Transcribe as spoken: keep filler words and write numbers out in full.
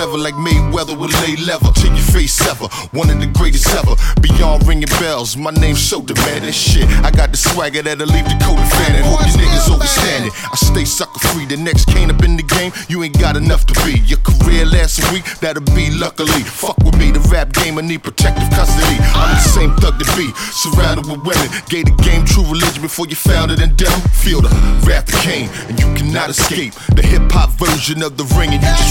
together like Mayweather with lay leather. To your face ever, one of the greatest ever. Beyond ringing bells, my name's so demanding. Shit, I got the swagger that'll leave the coat fanning. Hope you niggas overstanding. I stay sucker free. The next cane up in the game, you ain't got enough to be. Your career lasts a week, that'll be luckily. Fuck with me, the rap game, I need protective custody. I'm the same thug to be, surrounded with women. Gave the game true religion before you found it in them. Feel the wrath that came, and you cannot escape. The hip hop version of the ring, and you just